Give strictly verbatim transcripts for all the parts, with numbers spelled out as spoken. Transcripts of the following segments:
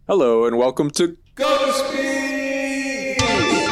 Hello and welcome to Ghost Beast,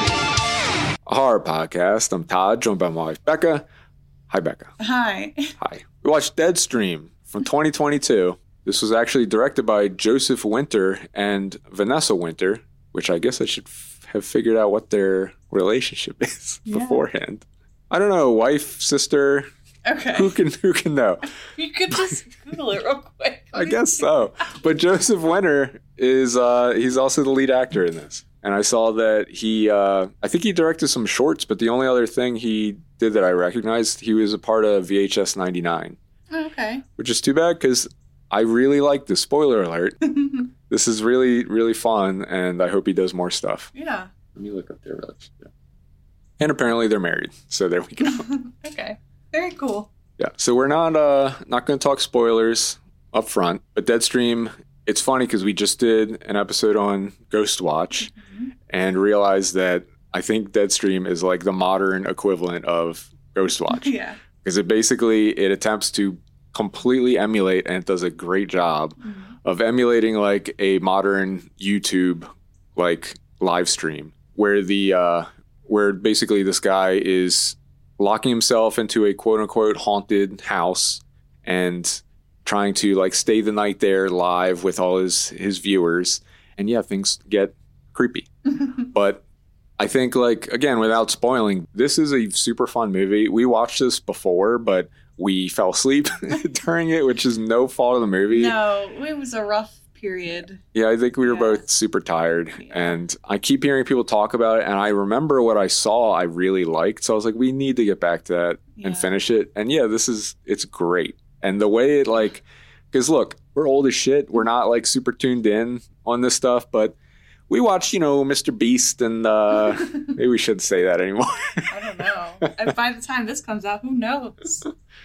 a horror podcast. I'm Todd, joined by my wife Becca. Hi, Becca. Hi. Hi. We watched Deadstream from twenty twenty-two. This was actually directed by Joseph Winter and Vanessa Winter, which I guess I should f- have figured out what their relationship is yeah. beforehand. I don't know, wife, sister. Okay. Who can who can know? You could just Google it real quick. I guess so. But Joseph Winter is uh, he's also the lead actor in this. And I saw that he uh, I think he directed some shorts, but the only other thing he did that I recognized, he was a part of V H S ninety-nine. Oh, okay. Which is too bad because I really like this. Spoiler alert. This is really, really fun, and I hope he does more stuff. Yeah. Let me look up their relationship. And apparently they're married, so there we go. Okay. Very cool. Yeah, so we're not uh not going to talk spoilers up front, but Deadstream, it's funny because we just did an episode on Ghost Watch mm-hmm. and realized that I think Deadstream is like the modern equivalent of Ghost Watch. Yeah. Because it basically, it attempts to completely emulate, and it does a great job mm-hmm. of emulating like a modern YouTube like live stream where the uh where basically this guy is locking himself into a quote-unquote haunted house and trying to like stay the night there live with all his his viewers. And yeah, things get creepy. But I think, like, again, without spoiling, this is a super fun movie. We watched this before, but we fell asleep during it, which is no fault of the movie. No, it was a rough period. Yeah, I think we were yeah. both super tired. Yeah. And I keep hearing people talk about it, and I remember what I saw I really liked. So I was like, we need to get back to that yeah. and finish it. And yeah, this is, it's great. And the way it, like, because look, we're old as shit. We're not, like, super tuned in on this stuff, but we watch, you know, Mister Beast, and uh, maybe we shouldn't say that anymore. I don't know. And by the time this comes out, who knows?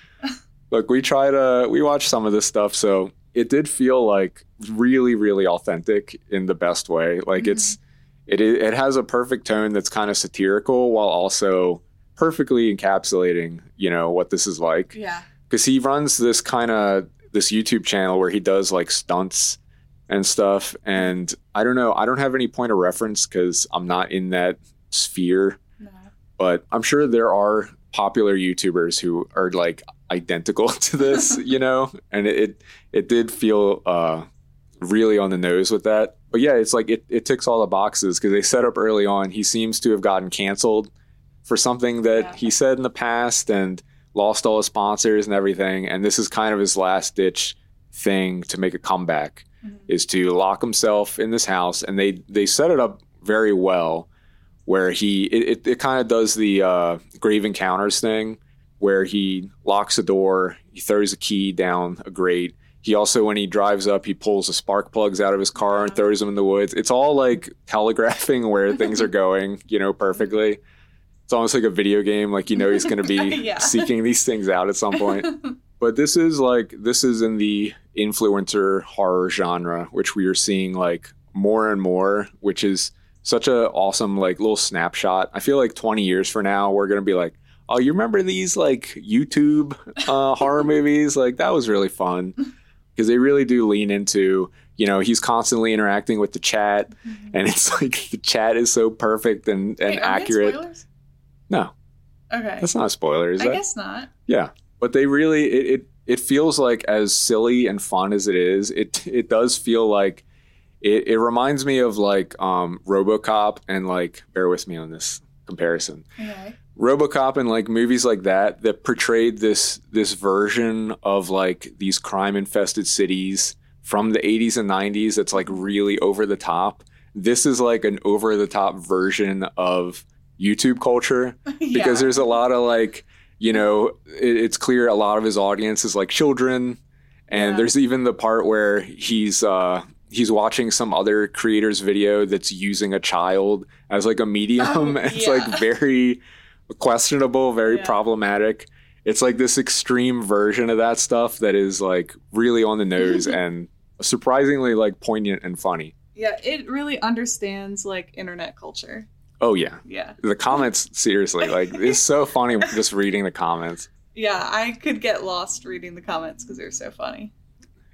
Look, we try to, we watch some of this stuff, so it did feel like really, really authentic in the best way. Like mm-hmm. it's, it it has a perfect tone that's kind of satirical while also perfectly encapsulating, you know, what this is like. Yeah. Because he runs this kind of, this YouTube channel where he does like stunts and stuff. And I don't know, I don't have any point of reference because I'm not in that sphere. No. But I'm sure there are popular YouTubers who are like identical to this, you know, and it, it it did feel uh really on the nose with that. But yeah, it's like it, it ticks all the boxes because they set up early on he seems to have gotten canceled for something that yeah. he said in the past and lost all his sponsors and everything, and this is kind of his last ditch thing to make a comeback mm-hmm. is to lock himself in this house. And they they set it up very well where he it, it, it kind of does the uh Grave Encounters thing where he locks a door, he throws a key down a grate. He also, when he drives up, he pulls the spark plugs out of his car and throws them in the woods. It's all like telegraphing where things are going, you know, perfectly. It's almost like a video game, like, you know, he's going to be yeah. seeking these things out at some point. But this is like, this is in the influencer horror genre, which we are seeing like more and more, which is such a awesome like little snapshot. I feel like twenty years from now, we're going to be like, oh, you remember these like YouTube uh, horror movies? Like that was really fun because they really do lean into, you know, he's constantly interacting with the chat mm-hmm. and it's like the chat is so perfect and, and Wait, are accurate. they spoilers? No. Okay. That's not a spoiler, is I that? I guess not. Yeah. But they really, it, it, it feels like as silly and fun as it is, it it does feel like, it, it reminds me of like um, RoboCop and like, bear with me on this comparison. Okay. RoboCop and like movies like that that portrayed this this version of like these crime infested cities from the eighties and nineties that's like really over the top. This is like an over the top version of YouTube culture yeah. because there's a lot of like, you know, it, it's clear a lot of his audience is like children, and yeah. there's even the part where he's uh he's watching some other creator's video that's using a child as like a medium. Oh, it's yeah. like very questionable, very yeah. problematic. It's like this extreme version of that stuff that is like really on the nose and surprisingly like poignant and funny. Yeah, it really understands like internet culture. Oh yeah. Yeah. The comments, seriously, like it's so funny just reading the comments. Yeah, I could get lost reading the comments because they're so funny.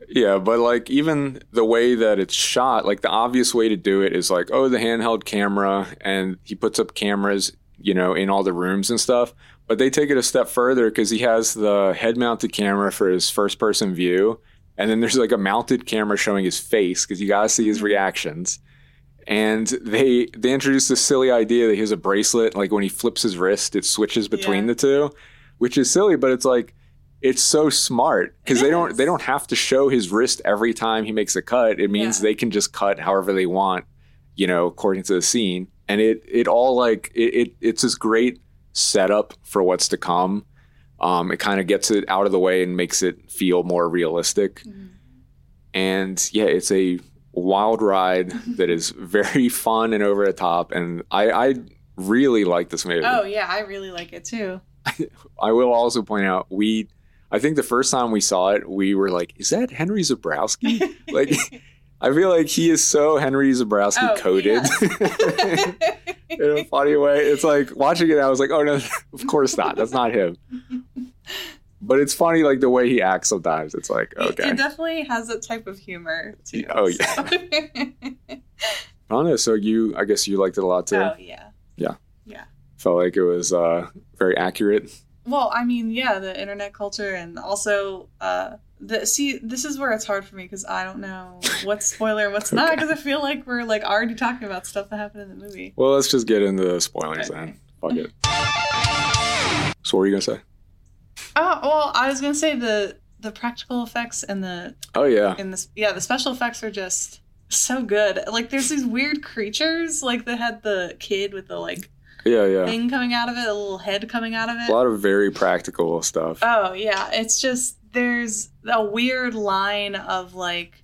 Yeah, but like even the way that it's shot, like the obvious way to do it is like, oh, the handheld camera, and he puts up cameras, you know, in all the rooms and stuff. But they take it a step further because he has the head-mounted camera for his first-person view, and then there's like a mounted camera showing his face because you gotta see his reactions. And they they introduced this silly idea that he has a bracelet, like when he flips his wrist, it switches between Yeah. the two, which is silly, but it's like it's so smart because It they don't is. they don't have to show his wrist every time he makes a cut. It means Yeah. they can just cut however they want, you know, according to the scene. And it it all like it, it it's this great setup for what's to come. Um, it kind of gets it out of the way and makes it feel more realistic. Mhm. And yeah, it's a wild ride that is very fun and over the top. And I, I really like this movie. Oh yeah, I really like it too. I will also point out we, I think the first time we saw it, we were like, "Is that Henry Zabrowski?" Like, I feel like he is so Henry Zabrowski Oh, coded yes. in a funny way. It's like watching it, I was like, "Oh no, of course not. That's not him." But it's funny, like the way he acts sometimes. It's like, It- okay, It definitely has that type of humor too. Oh, yeah. so. I don't know. So you, I guess you liked it a lot too. Oh yeah. Felt like it was uh, very accurate. Well, I mean, yeah, the internet culture, and also, uh, the see, this is where it's hard for me because I don't know what's spoiler and what's not, because I feel like we're like already talking about stuff that happened in the movie. Well, let's just get into the spoilers Okay. then. Fuck it. So what were you gonna say? Oh well, I was gonna say the the practical effects and the Oh yeah, in this yeah the special effects are just so good. Like there's these weird creatures, like they had the kid with the like yeah, yeah. thing coming out of it, a little head coming out of it. A lot of very practical stuff. Oh yeah, it's just there's a weird line of like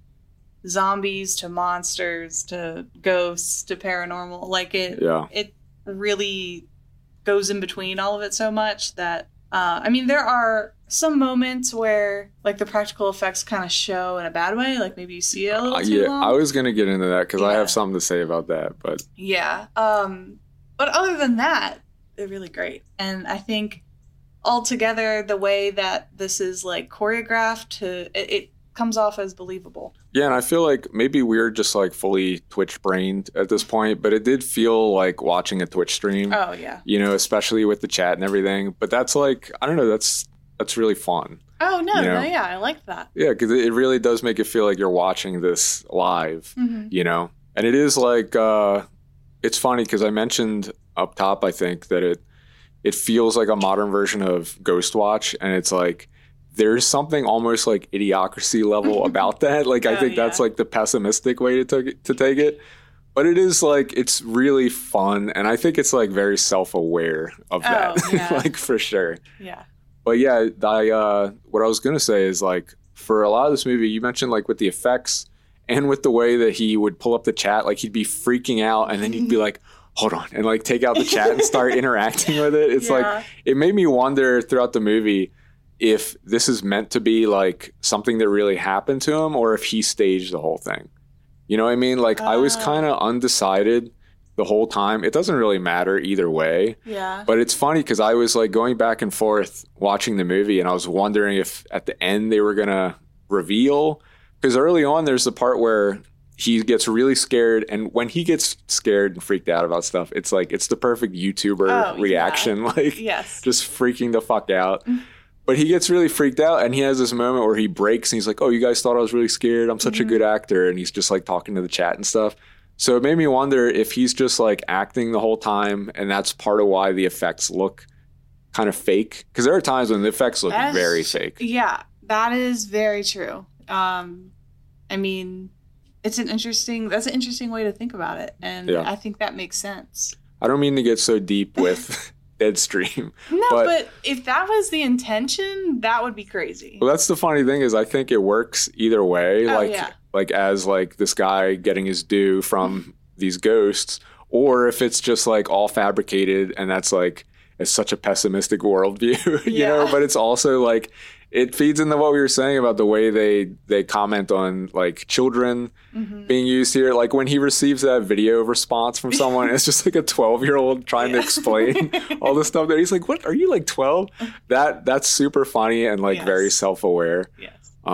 zombies to monsters to ghosts to paranormal. Like it Yeah, it really goes in between all of it so much that uh I mean there are some moments where like the practical effects kind of show in a bad way, like maybe you see it a little Uh, too yeah. long. I was gonna get into that because I Yeah. have something to say about that. But Yeah. Um, but other than that, they're really great. And I think altogether, the way that this is like choreographed, to it, it comes off as believable. yeah, and I feel like maybe we're just like fully Twitch brained at this point, but it did feel like watching a Twitch stream. Oh yeah. You know, especially with the chat and everything. But that's like, I don't know, that's that's really fun. Oh no, You no, know? yeah, I like that. Yeah, because it really does make it feel like you're watching this live. Mm-hmm. You know, and it is like uh it's funny because I mentioned up top, I think that it it feels like a modern version of Ghostwatch, and it's like there's something almost like idiocracy level about that. Like I Oh, think that's yeah. like the pessimistic way to take it, to take it, but it is like it's really fun, and I think it's like very self-aware of Oh, that, yeah. like for sure. Yeah. But yeah, I uh, what I was gonna say is like for a lot of this movie, you mentioned like with the effects and with the way that he would pull up the chat, like he'd be freaking out, and then he'd be like, "Hold on," and like take out the chat and start interacting with it. It's Yeah. like it made me wonder throughout the movie if this is meant to be like something that really happened to him, or if he staged the whole thing. You know what I mean? Like I was Uh. kind of undecided the whole time. It doesn't really matter either way. Yeah. But it's funny because I was like going back and forth watching the movie, and I was wondering if at the end they were gonna reveal. Because early on, there's the part where he gets really scared, and when he gets scared and freaked out about stuff, it's like it's the perfect YouTuber Oh, yeah. reaction, like Yes. just freaking the fuck out. But he gets really freaked out, and he has this moment where he breaks, and he's like, "Oh, you guys thought I was really scared? I'm such a Mhm. good actor," and he's just like talking to the chat and stuff. So it made me wonder if he's just like acting the whole time, and that's part of why the effects look kind of fake. Because there are times when the effects look That's- very fake. Yeah, that is very true. Um, I mean, it's an interesting. That's an interesting way to think about it, and Yeah. I think that makes sense. I don't mean to get so deep with Deadstream. No, But- but, if that was the intention, that would be crazy. Well, that's the funny thing is I think it works either way. Oh, like yeah. like as like this guy getting his due from these ghosts, or if it's just like all fabricated and that's like it's such a pessimistic worldview, you Yeah. know. But it's also like it feeds into what we were saying about the way they they comment on like children Mhm. being used here. Like when he receives that video response from someone, it's just like a twelve year old trying to Yeah. explain all this stuff. That he's like, "What are you like twelve?" That that's super funny and like Yes. very self aware. Yes. Um,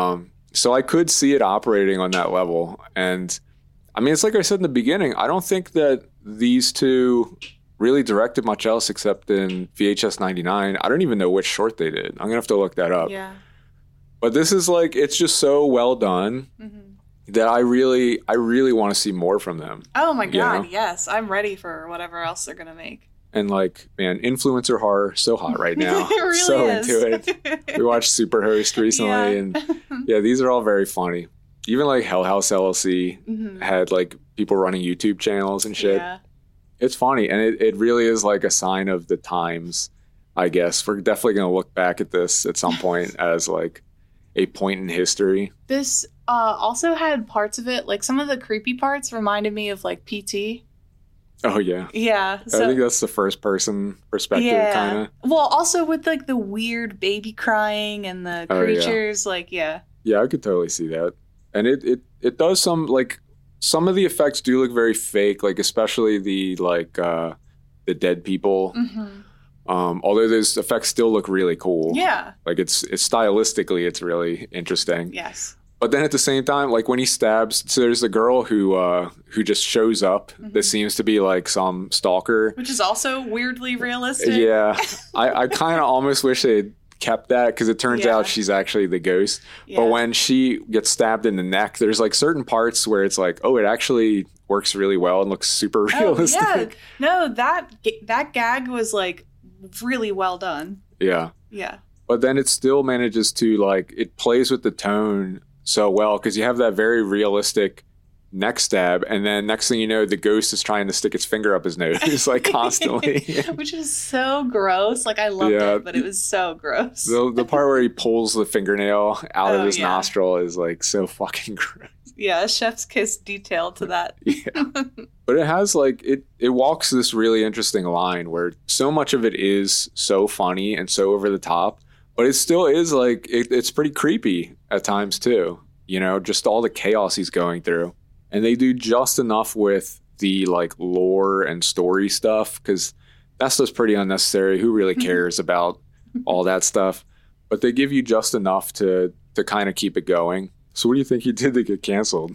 so I could see it operating on that level. And I mean, it's like I said in the beginning, I don't think that these two really directed much else except in V H S ninety-nine. I don't even know which short they did. I'm gonna have to look that up. Yeah. But this is like, it's just so well done mm-hmm. that I really, I really want to see more from them. Oh my God, you know? Yes. I'm ready for whatever else they're going to make. And like, man, influencer horror, so hot right now. It really so is. into it. We watched Superhost recently Yeah. and yeah, these are all very funny. Even like Hell House L L C mm-hmm. had like people running YouTube channels and shit. Yeah. It's funny. And it, it really is like a sign of the times, I guess. We're definitely going to look back at this at some point as like a point in history. This uh, also had parts of it, like some of the creepy parts reminded me of like P T. Oh, yeah. Yeah. So, I think that's the first person perspective, yeah. kind of. Well, also with like the weird baby crying and the creatures, oh, yeah. like, yeah. Yeah, I could totally see that. And it, it, it does some, like, some of the effects do look very fake, like, especially the, like, uh, the dead people. Mm-hmm. Um, although those effects still look really cool. Yeah. Like it's, it's stylistically, it's really interesting. Yes. But then at the same time, like when he stabs, so there's a girl who, uh, who just shows up mm-hmm. that seems to be like some stalker. Which is also weirdly realistic. Yeah. I, I kind of almost wish they'd kept that because it turns yeah. out she's actually the ghost. Yeah. But when she gets stabbed in the neck, there's like certain parts where it's like, oh, it actually works really well and looks super realistic. Oh, yeah. No, that, that gag was like, really well done. Yeah. Yeah. But then it still manages to like, it plays with the tone so well because you have that very realistic neck stab and then next thing you know the ghost is trying to stick its finger up his nose like constantly. Which is so gross. Like I loved yeah. it, but it was so gross. The, the part where he pulls the fingernail out oh, of his yeah. nostril is like so fucking gross. Yeah, a chef's kiss detail to that. Yeah. But it has like, it, it walks this really interesting line where so much of it is so funny and so over the top, but it still is like, it, it's pretty creepy at times too. You know, just all the chaos he's going through. And they do just enough with the like lore and story stuff because that stuff's pretty unnecessary. Who really cares about all that stuff? But they give you just enough to to kind of keep it going. So what do you think he did to get canceled?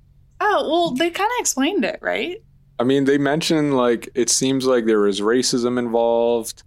Oh, well, they kind of explained it, right? I mean, they mentioned, like, it seems like there was racism involved.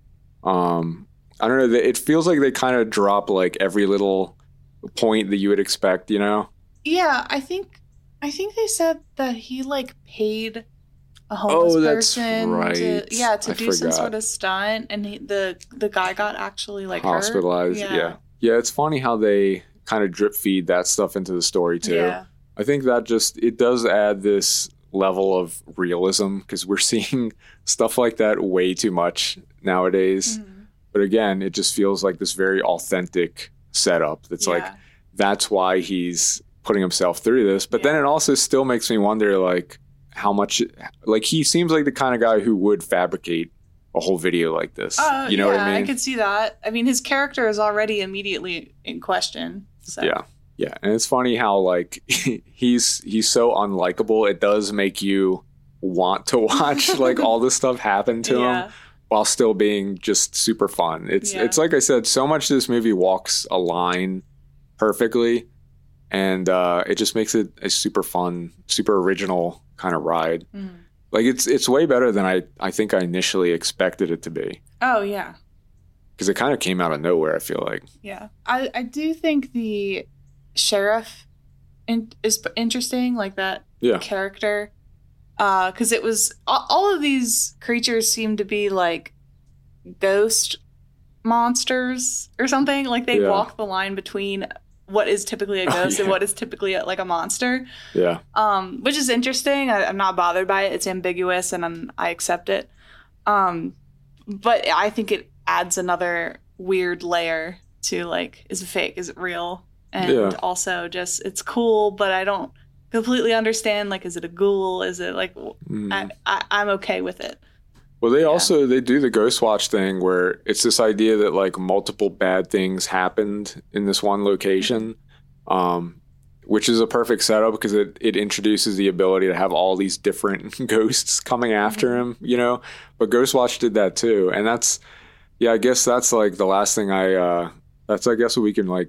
Um, I don't know. It feels like they kind of drop, like, every little point that you would expect, you know? Yeah, I think I think they said that he, like, paid a homeless oh, that's person right. to, yeah, to I do forgot. some sort of stunt, and he, the, the guy got actually, like, hospitalized. hurt. Yeah. yeah. Yeah, it's funny how they kind of drip feed that stuff into the story too. Yeah. I think that just, it does add this level of realism because we're seeing stuff like that way too much nowadays. Mm-hmm. But again, it just feels like this very authentic setup. That's yeah. like, that's why he's putting himself through this. But yeah. then it also still makes me wonder like how much, like he seems like the kind of guy who would fabricate a whole video like this. Uh, you know yeah, what I mean? I could see that. I mean, his character is already immediately in question. So. Yeah. Yeah. And it's funny how like he's he's so unlikable. It does make you want to watch like all this stuff happen to yeah. him while still being just super fun. It's yeah. it's like I said, so much of this movie walks a line perfectly. And uh, it just makes it a super fun, super original kind of ride. Mm. Like it's it's way better than I, I think I initially expected it to be. Oh, yeah. Because it kind of came out of nowhere, I feel like. Yeah. I, I do think the sheriff in, is interesting, like that yeah. character. Because uh, it was... All of these creatures seem to be like ghost monsters or something. Like they yeah. walk the line between what is typically a ghost oh, yeah. and what is typically a, like a monster. Yeah. Um, which is interesting. I, I'm not bothered by it. It's ambiguous and I'm, I accept it. Um, but I think it adds another weird layer to like, is it fake? Is it real? And yeah. also just, it's cool, but I don't completely understand. Like, is it a ghoul? Is it like, mm. I, I, I'm okay with it. Well, they yeah. also, they do the Ghost Watch thing where it's this idea that like multiple bad things happened in this one location, um, which is a perfect setup because it, it introduces the ability to have all these different ghosts coming after mm-hmm. him, you know, but Ghost Watch did that too. And that's, yeah, I guess that's like the last thing I, uh, that's, I guess what we can like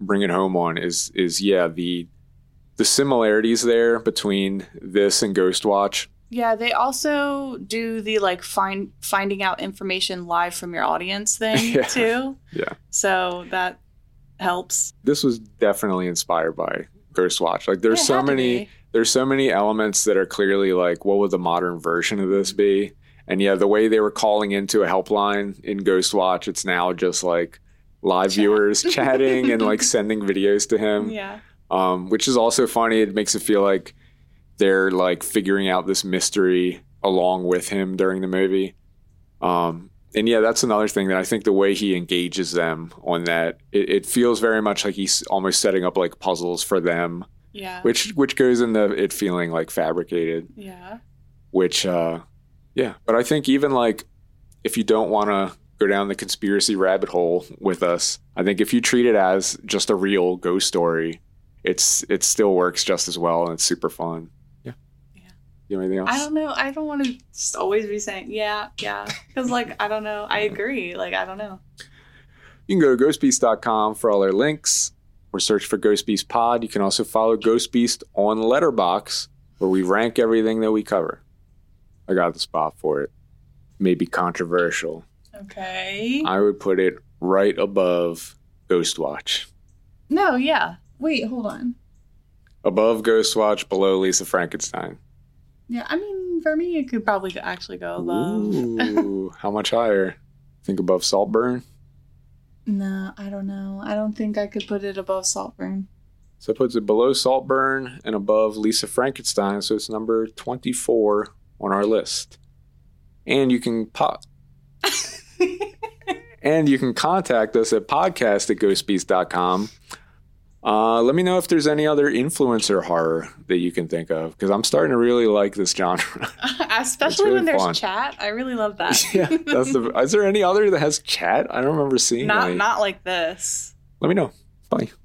bring it home on is is yeah the the similarities there between this and Ghostwatch. Yeah, they also do the like find finding out information live from your audience thing Yeah. too. Yeah. So that helps. This was definitely inspired by Ghostwatch. Like there's It so had to many be. there's so many elements that are clearly like, what would the modern version of this be? And yeah, the way they were calling into a helpline in Ghostwatch, it's now just like live Chat. viewers chatting and like sending videos to him. Yeah. Um, which is also funny. It makes it feel like they're like figuring out this mystery along with him during the movie. Um, and yeah, that's another thing that I think the way he engages them on that, it, it feels very much like he's almost setting up like puzzles for them, Yeah. which which goes into it feeling like fabricated. Yeah. Which, uh, yeah. But I think even like if you don't want to go down the conspiracy rabbit hole with us, I think if you treat it as just a real ghost story, it's it still works just as well and it's super fun. Yeah. Yeah. You have anything else? I don't know. I don't want to just always be saying, yeah, yeah. Because, like, I don't know. I agree. Like, I don't know. You can go to ghost beast dot com for all our links or search for Ghost Beast Pod. You can also follow Ghost Beast on Letterboxd, where we rank everything that we cover. I got the spot for it. Maybe controversial. Okay. I would put it right above Ghostwatch. No, yeah. Wait, hold on. Above Ghostwatch, below Lisa Frankenstein. Yeah, I mean, for me, it could probably actually go above. Ooh, how much higher? Think above Saltburn? No, I don't know. I don't think I could put it above Saltburn. So it puts it below Saltburn and above Lisa Frankenstein, so it's number twenty-four on our list. And you can pop. And you can contact us at podcast at ghost beast dot com. Uh, let me know if there's any other influencer horror that you can think of, because I'm starting to really like this genre. Especially really when there's fun. chat. I really love that. Yeah, that's the. Is there any other that has chat? I don't remember seeing not any. not like this. Let me know. Bye.